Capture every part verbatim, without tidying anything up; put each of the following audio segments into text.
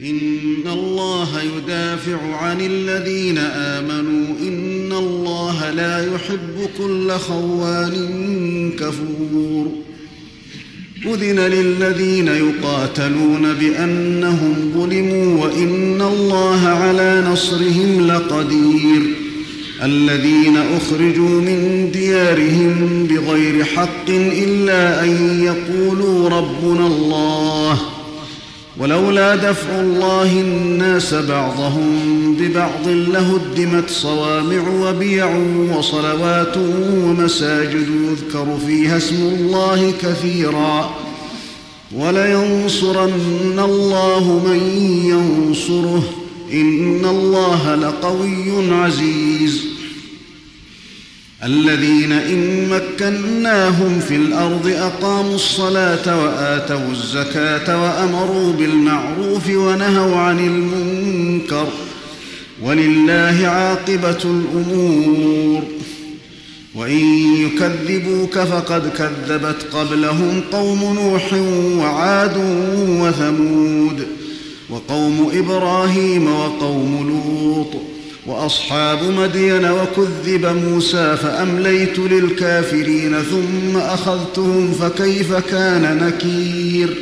إن الله يدافع عن الذين آمنوا إن الله لا يحب كل خوان كفور أذن للذين يقاتلون بأنهم ظلموا وإن الله على نصرهم لقدير الذين أخرجوا من ديارهم بغير حق إلا أن يقولوا ربنا الله ولولا دفع الله الناس بعضهم ببعض لهدمت صوامع وبيع وصلوات ومساجد يذكر فيها اسم الله كثيرا ولينصرن الله من ينصره إن الله لقوي عزيز الذين إن مكناهم في الأرض أقاموا الصلاة وآتوا الزكاة وأمروا بالمعروف ونهوا عن المنكر ولله عاقبة الأمور وإن يكذبوك فقد كذبت قبلهم قوم نوح وعاد وثمود وقوم إبراهيم وقوم لوط وأصحاب مدين وكذب موسى فأمليت للكافرين ثم أخذتهم فكيف كان نكير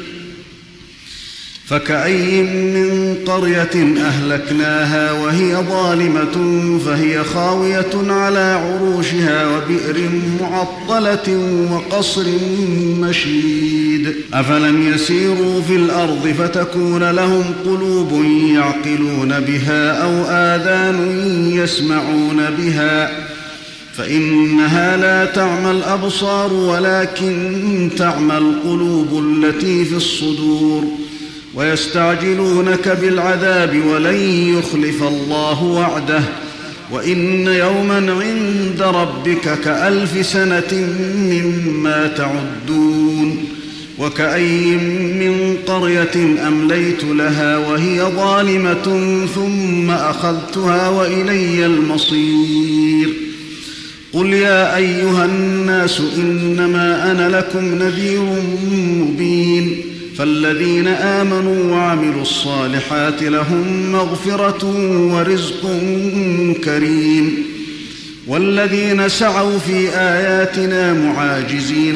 فكأي من قرية أهلكناها وهي ظالمة فهي خاوية على عروشها وبئر معطلة وقصر مشيد أفلم يسيروا في الأرض فتكون لهم قلوب يعقلون بها أو آذان يسمعون بها فإنها لا تعمى الأبصار ولكن تعمى القلوب التي في الصدور ويستعجلونك بالعذاب ولن يخلف الله وعده وإن يوما عند ربك كألف سنة مما تعدون وكأي من قرية أمليت لها وهي ظالمة ثم أخذتها وإلي المصير قل يا أيها الناس إنما أنا لكم نذير مبين فالذين آمنوا وعملوا الصالحات لهم مغفرة ورزق كريم والذين سعوا في آياتنا معاجزين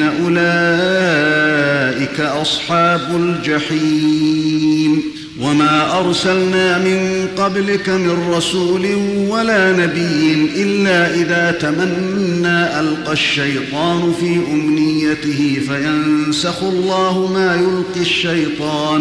أولئك أصحاب الجحيم وما أرسلنا من قبلك من رسول ولا نبي إلا إذا تمنى ألقى الشيطان في أمنيته فينسخ الله ما يلقي الشيطان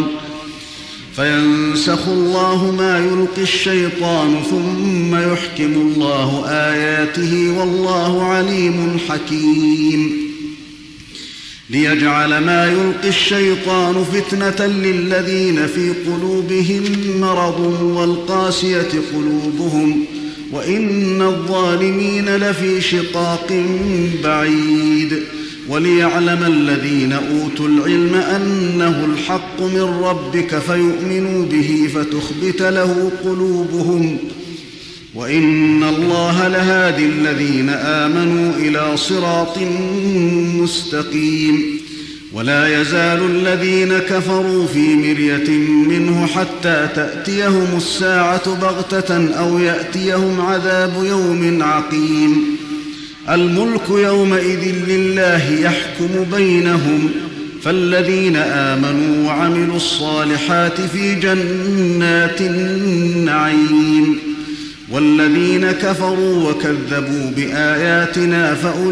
فينسخ الله ما يلقي الشيطان ثم يحكم الله آياته والله عليم حكيم ليجعل ما يلقي الشيطان فتنة للذين في قلوبهم مرض والقاسية قلوبهم وإن الظالمين لفي شقاق بعيد وليعلم الذين أوتوا العلم أنه الحق من ربك فيؤمنوا به فتخبت له قلوبهم وإن الله لهادي الذين آمنوا إلى صراط مستقيم ولا يزال الذين كفروا في مرية منه حتى تأتيهم الساعة بغتة أو يأتيهم عذاب يوم عقيم الملك يومئذ لله يحكم بينهم فالذين آمنوا وعملوا الصالحات في جنات النعيم والذين كفروا وكذبوا بآياتنا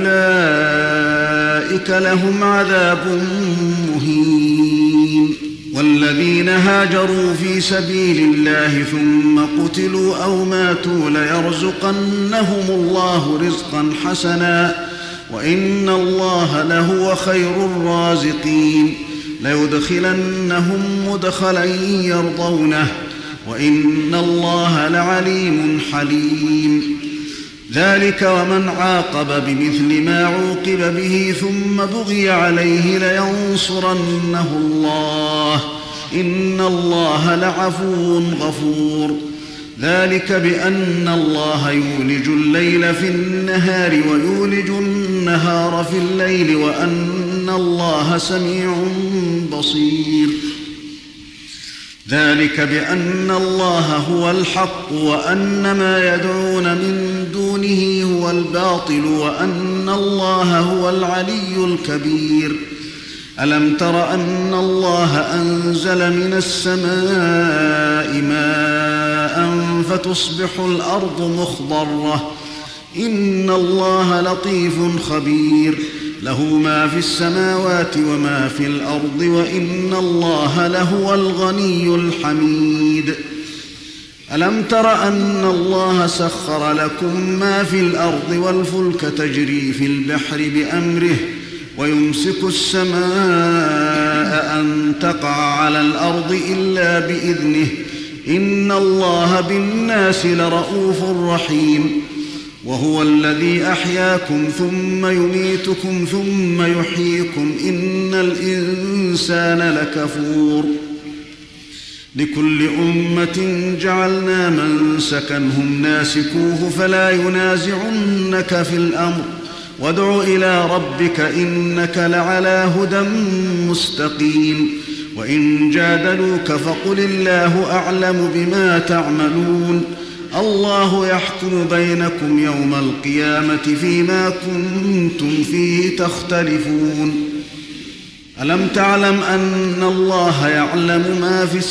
فأولئك لهم عذاب مهين والذين هاجروا في سبيل الله ثم قتلوا أو ماتوا ليرزقنهم الله رزقا حسنا وإن الله لهو خير الرازقين ليدخلنهم مدخلا يرضونه وإن الله لعليم حليم ذلك ومن عاقب بمثل ما عوقب به ثم بغي عليه لينصرنه الله إن الله لعفو غفور ذلك بأن الله يولج الليل في النهار ويولج النهار في الليل وأن الله سميع بصير ذلك بأن الله هو الحق وأن ما يدعون من دونه هو الباطل وأن الله هو العلي الكبير. ألم تر أن الله أنزل من السماء ماء فتصبح الأرض مخضرة؟ إن الله لطيف خبير، له ما في السماوات وما في الأرض، وإن الله لهو الغني الحميد. ألم تر أن الله سخر لكم ما في الأرض والفلك تجري في البحر بأمره ويمسك السماء أن تقع على الأرض إلا بإذنه إن الله بالناس لرءوف رحيم. وهو الذي أحياكم ثم يميتكم ثم يحييكم إن الإنسان لكفور. لكل أمة جعلنا منسكا هم ناسكوه فلا ينازعنك في الأمر وادع إلى ربك إنك لعلى هدى مستقيم. وإن جادلوك فقل الله أعلم بما تعملون، الله يحكم بينكم يوم القيامة فيما كنتم فيه تختلفون. ألم تعلم أن الله يعلم ما في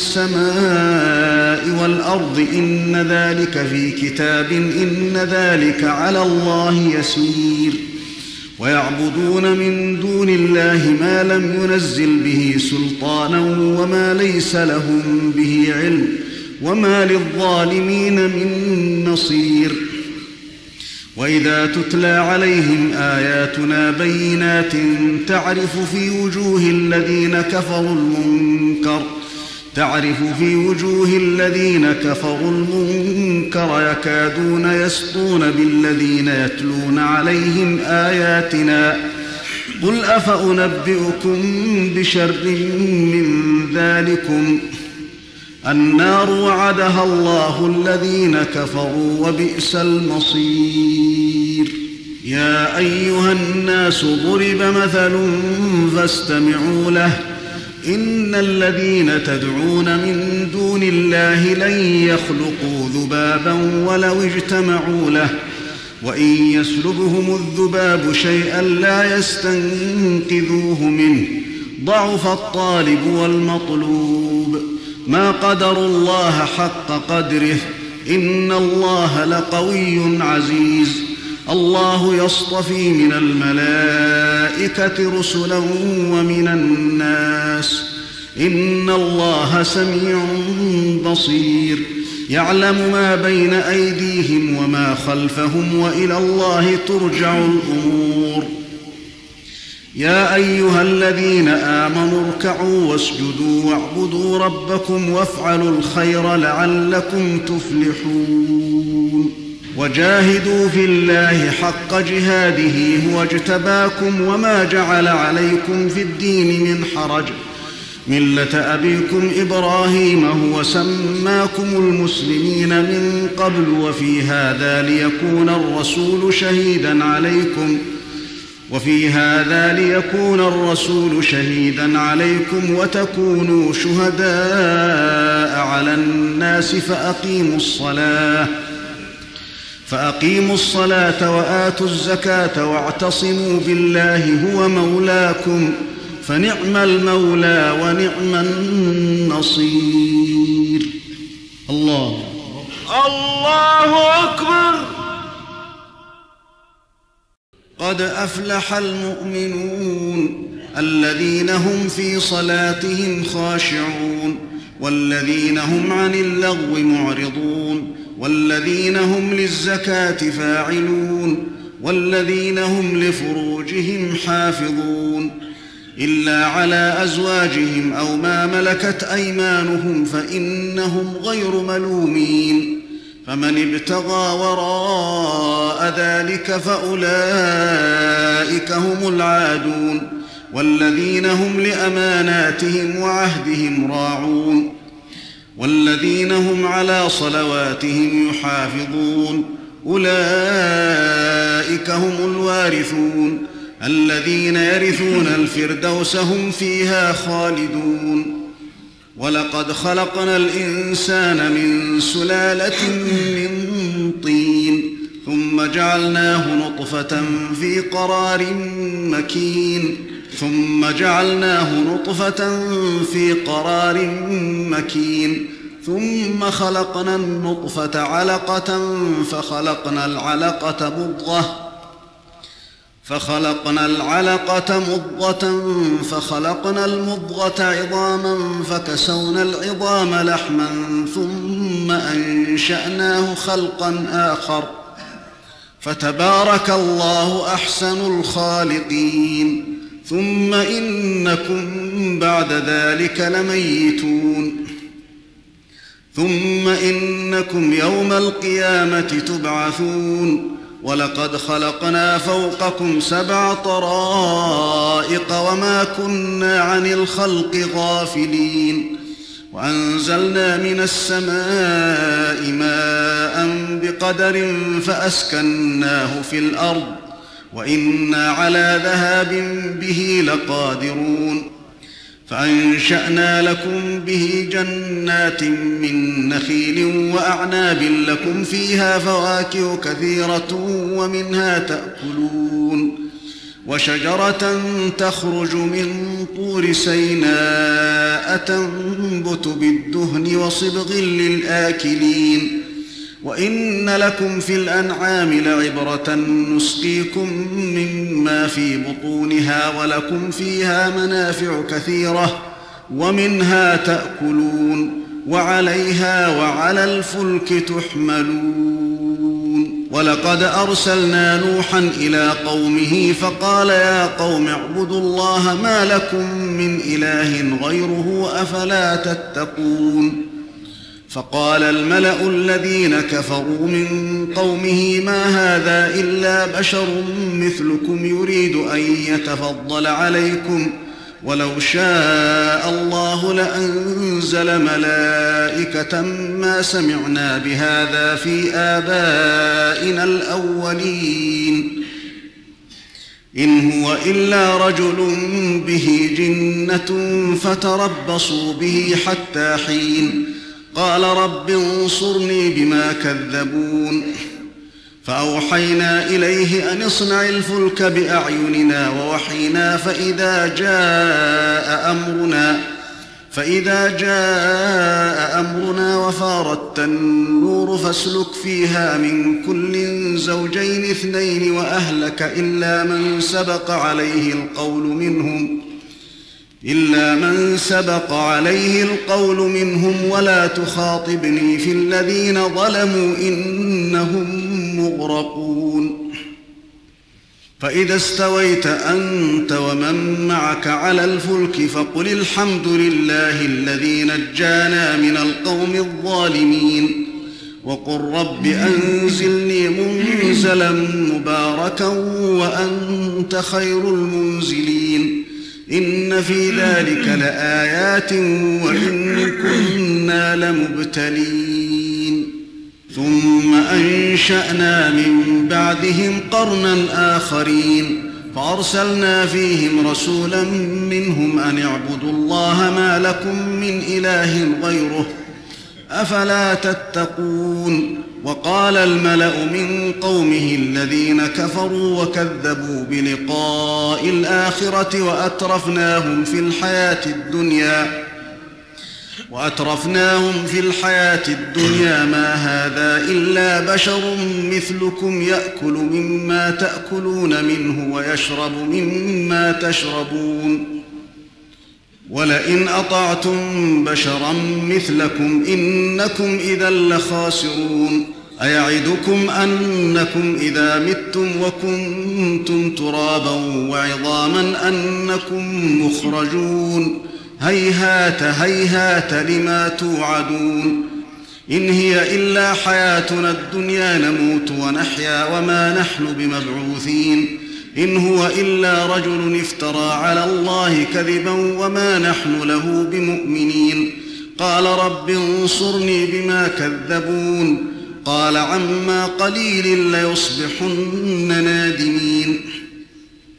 السماء والأرض إن ذلك في كتاب إن ذلك على الله يسير. ويعبدون من دون الله ما لم ينزل به سلطانا وما ليس لهم به علم وما للظالمين من نصير. وإذا تتلى عليهم آياتنا بينات تعرف في وجوه الذين كفروا المنكر تعرف في وجوه الذين كفروا المنكر يكادون يسطون بالذين يتلون عليهم آياتنا. قل أفأنبئكم بشر من ذلكم النار وعدها الله الذين كفروا وبئس المصير. يا أيها الناس ضرب مثل فاستمعوا له إن الذين تدعون من دون الله لن يخلقوا ذبابا ولو اجتمعوا له وإن يسلبهم الذباب شيئا لا يستنقذوه منه ضعف الطالب والمطلوب. ما قدروا الله حق قدره إن الله لقوي عزيز. الله يصطفي من الملائكة رسلا ومن الناس إن الله سميع بصير. يعلم ما بين أيديهم وما خلفهم وإلى الله ترجع الأمور. يا أيها الذين آمنوا اركعوا واسجدوا واعبدوا ربكم وافعلوا الخير لعلكم تفلحون. وجاهدوا في الله حق جهاده هو اجتباكم وما جعل عليكم في الدين من حرج ملة أبيكم إبراهيم هو سماكم المسلمين من قبل وفي هذا ليكون الرسول شهيدا عليكم وفي هذا ليكون الرسول شهيدا عليكم وتكونوا شهداء على الناس فأقيموا الصلاة فأقيموا الصلاة وآتوا الزكاة واعتصموا بالله هو مولاكم فنعم المولى ونعم النصير. الله الله أكبر. قد أفلح المؤمنون الذين هم في صلاتهم خاشعون والذين هم عن اللغو معرضون والذين هم للزكاة فاعلون والذين هم لفروجهم حافظون إلا على أزواجهم أو ما ملكت أيمانهم فإنهم غير ملومين. فمن ابتغى وراء ذلك فأولئك هم العادون والذين هم لأماناتهم وعهدهم راعون والذين هم على صلواتهم يحافظون أولئك هم الوارثون الذين يرثون الفردوس هم فيها خالدون. ولقد خلقنا الإنسان من سلالة من طين ثم جعلناه نطفة في قرار مكين ثم جعلناه نطفة في قرار مكين ثم خلقنا النطفة علقة فخلقنا العلقة مضغة فخلقنا العلقة مضغة فخلقنا المضغة عظاما فكسونا العظام لحما ثم أنشأناه خلقا آخر فتبارك الله أحسن الخالقين ثم إنكم بعد ذلك لميتون ثم إنكم يوم القيامة تبعثون ولقد خلقنا فوقكم سبع طرائق وما كنا عن الخلق غافلين وأنزلنا من السماء ماء بقدر فأسكناه في الأرض وإنا على ذهاب به لقادرون فأنشأنا لكم به جنات من نخيل وأعناب لكم فيها فواكه كثيرة ومنها تأكلون وشجرة تخرج من طور سيناء تنبت بالدهن وصبغ للآكلين وإن لكم في الأنعام لعبرة نسقيكم مما في بطونها ولكم فيها منافع كثيرة ومنها تأكلون وعليها وعلى الفلك تحملون ولقد أرسلنا نوحا إلى قومه فقال يا قوم اعبدوا الله ما لكم من إله غيره أفلا تتقون فقال الملأ الذين كفروا من قومه ما هذا إلا بشر مثلكم يريد أن يتفضل عليكم ولو شاء الله لأنزل ملائكة ما سمعنا بهذا في آبائنا الأولين إن هو إلا رجل به جنة فتربصوا به حتى حين قال رب انصرني بما كذبون فأوحينا إليه أن اصنع الفلك بأعيننا ووحينا فإذا جاء أمرنا فإذا جاء أمرنا وفارت النور فاسلك فيها من كل زوجين اثنين وأهلك إلا من سبق عليه القول منهم إلا من سبق عليه القول منهم ولا تخاطبني في الذين ظلموا إنهم مغرقون فإذا استويت أنت ومن معك على الفلك فقل الحمد لله الذي نجانا من القوم الظالمين وقل رب أنزلني منزلا مباركا وأنت خير المنزلين إن في ذلك لآيات وإن كنا لمبتلين ثم أنشأنا من بعدهم قرنا آخرين فأرسلنا فيهم رسولا منهم أن اعبدوا الله ما لكم من إله غيره أفلا تتقون وقال الملأ من قومه الذين كفروا وكذبوا بلقاء الآخرة وأترفناهم في الحياة الدنيا وأترفناهم في الحياة الدنيا ما هذا إلا بشر مثلكم يأكل مما تأكلون منه ويشرب مما تشربون ولئن أطعتم بشرا مثلكم إنكم إذا لخاسرون أيعدكم أنكم إذا متم وكنتم ترابا وعظاما أنكم مخرجون هيهات هيهات لما توعدون إن هي إلا حياتنا الدنيا نموت ونحيا وما نحن بمبعوثين إن هو إلا رجل افترى على الله كذبا وما نحن له بمؤمنين قال رب انصرني بما كذبون قال عما قليل ليصبحن نادمين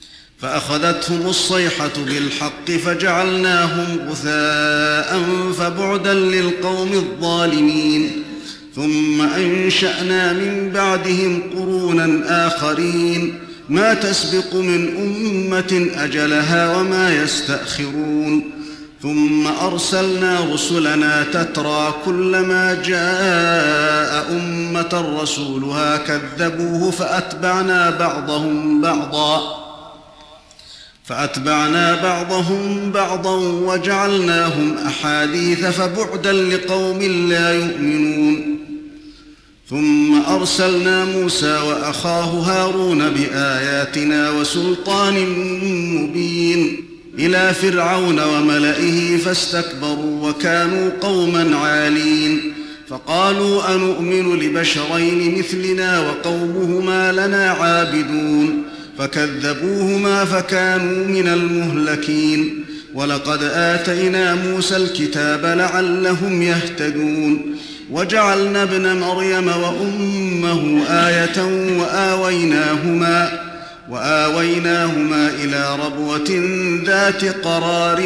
فأخذتهم الصيحة بالحق فجعلناهم غثاء فبعدا للقوم الظالمين. ثم أنشأنا من بعدهم قرونا آخرين ما تسبق من أمة أجلها وما يستأخرون. ثم أرسلنا رسلنا تترى كلما جاء أمة رسولها كذبوه فأتبعنا بعضهم بعضا فأتبعنا بعضهم بعضا وجعلناهم أحاديث فبعدا لقوم لا يؤمنون. ثم أرسلنا موسى وأخاه هارون بآياتنا وسلطان مبين إلى فرعون وملئه فاستكبروا وكانوا قوما عالين. فقالوا أنؤمن لبشرين مثلنا وقومهما لنا عابدون فكذبوهما فكانوا من المهلكين. ولقد آتينا موسى الكتاب لعلهم يهتدون وجعلنا ابن مريم وأمه آية وآويناهما, وآويناهما إلى ربوة ذات قرار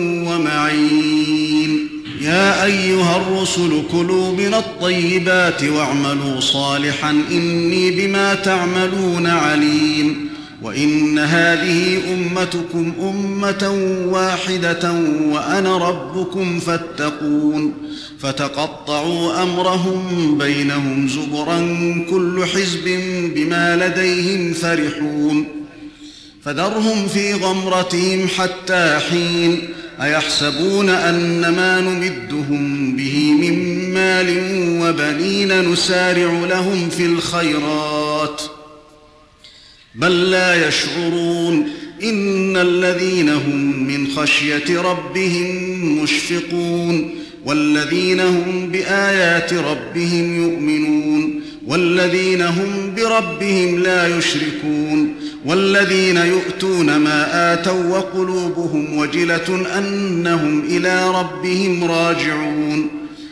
ومعين. يا أيها الرسل كلوا من الطيبات واعملوا صالحا إني بما تعملون عليم. وإن هذه أمتكم أمة واحدة وأنا ربكم فاتقون. فتقطعوا أمرهم بينهم زبرا كل حزب بما لديهم فرحون. فذرهم في غمرتهم حتى حين. أيحسبون أن ما نمدهم به من مال وبنين نسارع لهم في الخيرات بل لا يشعرون. إن الذين هم من خشية ربهم مشفقون والذين هم بآيات ربهم يؤمنون والذين هم بربهم لا يشركون والذين يؤتون ما آتوا وقلوبهم وجلة أنهم إلى ربهم راجعون.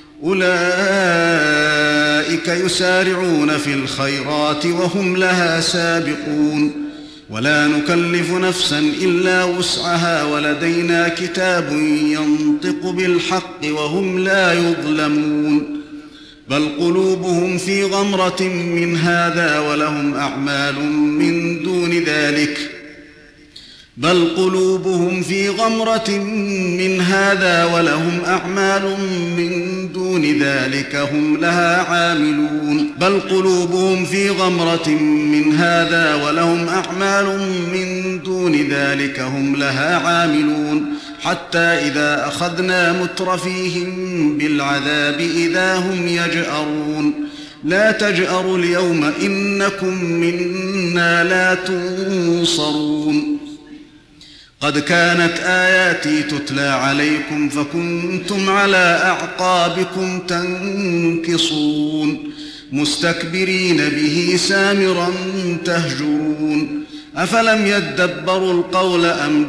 أولئك يسارعون في الخيرات وهم لها سابقون. ولا نكلف نفسا إلا وسعها ولدينا كتاب ينطق بالحق وهم لا يظلمون. بل قلوبهم في غمرة من هذا ولهم أعمال من دون ذلك بل قلوبهم في غمرة من هذا ولهم أعمال من دون ذلك هم لها عاملون. بل قلوبهم في غمرة من هذا ولهم أعمال من دون ذلك هم لها عاملون. حتى إذا أخذنا مترفيهم بالعذاب إذا هم يجأرون. لا تجأروا اليوم إنكم منا لا تنصرون. قد كانت آياتي تتلى عليكم فكنتم على أعقابكم تنكصون مستكبرين به سامرا تهجرون. أفلم يدبروا القول أم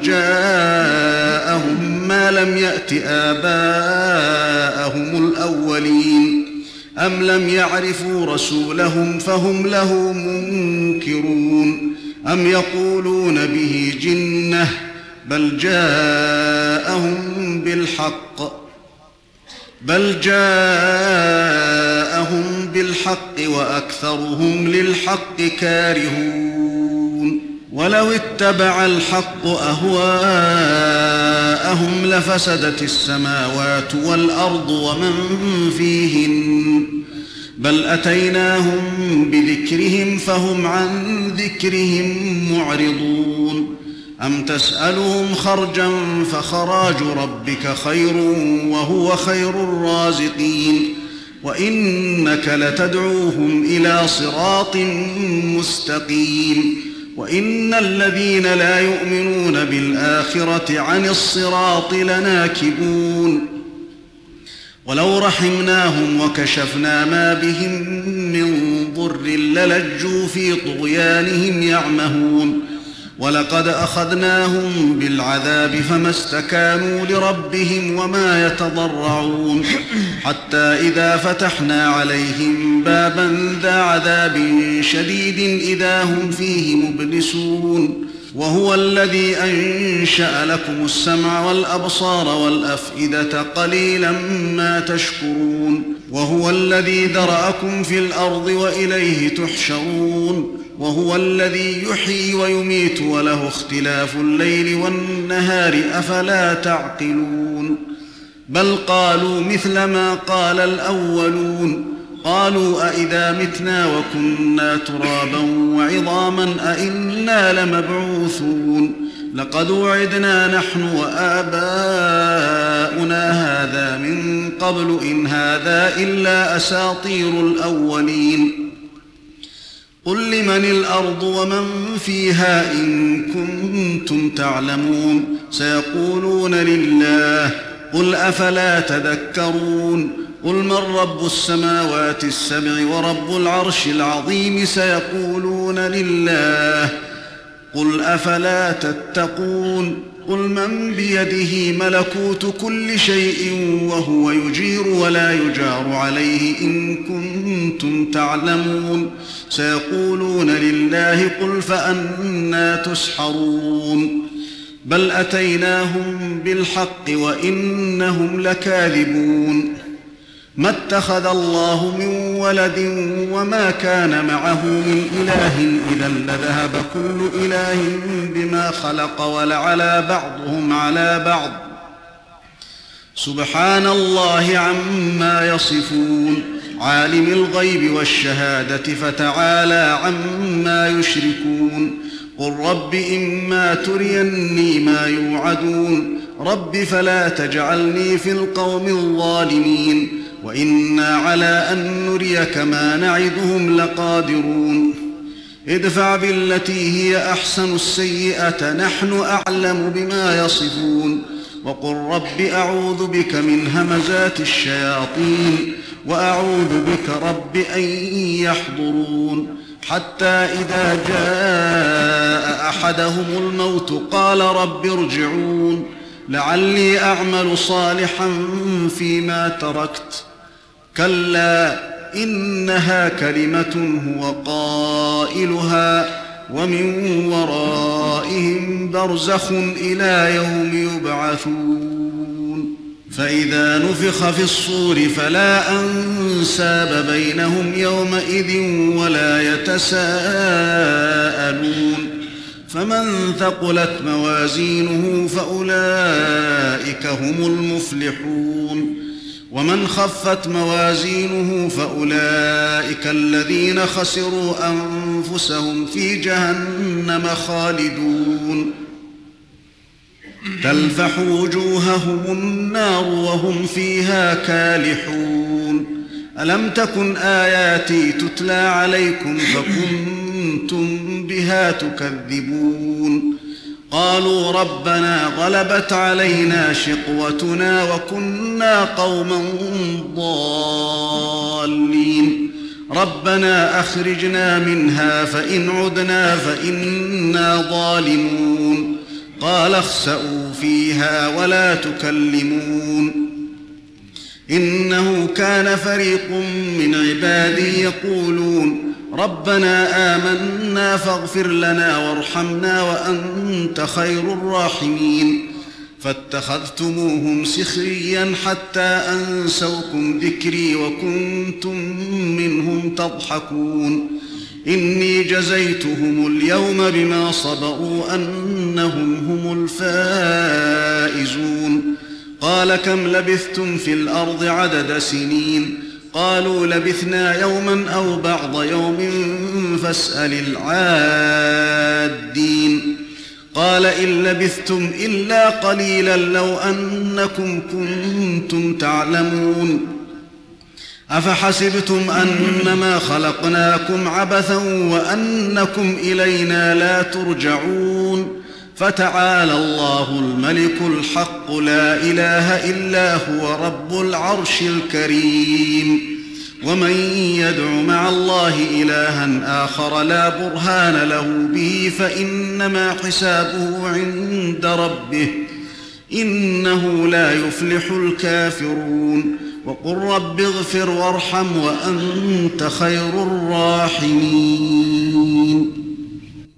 جاءهم ما لم يأت آباءهم الأولين أم لم يعرفوا رسولهم فهم له منكرون. أم يقولون به جنة بل جاءهم بالحق بل جاءهم بالحق وأكثرهم للحق كارهون. ولو اتبع الحق أهواءهم لفسدت السماوات والأرض ومن فيهن بل أتيناهم بذكرهم فهم عن ذكرهم معرضون. أم تسألهم خرجا فخراج ربك خير وهو خير الرازقين. وإنك لتدعوهم إلى صراط مستقيم. وإن الذين لا يؤمنون بالآخرة عن الصراط لناكبون. ولو رحمناهم وكشفنا ما بهم من ضر للجوا في طغيانهم يعمهون. ولقد أخذناهم بالعذاب فما استكانوا لربهم وما يتضرعون. حتى إذا فتحنا عليهم بابا ذا عذاب شديد إذا هم فيه مبلسون. وهو الذي أنشأ لكم السمع والأبصار والأفئدة قليلا ما تشكرون وهو الذي ذرأكم في الأرض وإليه تحشرون وهو الذي يحيي ويميت وله اختلاف الليل والنهار أفلا تعقلون بل قالوا مثل ما قال الأولون قالوا أئذا متنا وكنا ترابا وعظاما أئنا لمبعوثون لقد وعدنا نحن وآباؤنا هذا من قبل إن هذا إلا أساطير الأولين قل لمن الأرض ومن فيها إن كنتم تعلمون سيقولون لله قل أفلا تذكرون قل من رب السماوات السبع ورب العرش العظيم سيقولون لله قل أفلا تتقون قل من بيده ملكوت كل شيء وهو يجير ولا يجار عليه إن كنتم تعلمون سيقولون لله قل فأنى تسحرون بل أتيناهم بالحق وإنهم لكاذبون ما اتخذ الله من ولد وما كان معه من إله إذا لذهب كل إله بما خلق ولعلى بعضهم على بعض سبحان الله عما يصفون عالم الغيب والشهادة فتعالى عما يشركون قل رب إما تريني ما يوعدون رب فلا تجعلني في القوم الظالمين وإنا على أن نريك ما نعدهم لقادرون ادفع بالتي هي أحسن السيئة نحن أعلم بما يصفون وقل رب أعوذ بك من همزات الشياطين وأعوذ بك رب أن يحضرون حتى إذا جاء أحدهم الموت قال رب ارجعون لعلي أعمل صالحا فيما تركت كلا إنها كلمة هو قائلها ومن ورائهم برزخ إلى يوم يبعثون فإذا نفخ في الصور فلا أنساب بينهم يومئذ ولا يتساءلون فمن ثقلت موازينه فأولئك هم المفلحون ومن خفت موازينه فأولئك الذين خسروا أنفسهم في جهنم خالدون تلفح وجوههم النار وهم فيها كالحون ألم تكن آياتي تتلى عليكم فكنتم بها تكذبون قالوا ربنا غلبت علينا شقوتنا وكنا قوما ضالين ربنا أخرجنا منها فإن عدنا فإنا ظالمون قال اخسئوا فيها ولا تكلمون إنه كان فريق من عبادي يقولون ربنا آمنا فاغفر لنا وارحمنا وأنت خير الراحمين فاتخذتموهم سخريا حتى أنسوكم ذكري وكنتم منهم تضحكون إني جزيتهم اليوم بما صبروا أنهم هم الفائزون قال كم لبثتم في الأرض عدد سنين قالوا لبثنا يوما أو بعض يوم فاسأل العادين قال إن لبثتم إلا قليلا لو أنكم كنتم تعلمون أفحسبتم أنما خلقناكم عبثا وأنكم إلينا لا ترجعون فتعالى الله الملك الحق لا إله إلا هو رب العرش الكريم ومن يدع مع الله إلها آخر لا برهان له به فإنما حسابه عند ربه إنه لا يفلح الكافرون وقل رب اغفر وارحم وأنت خير الراحمين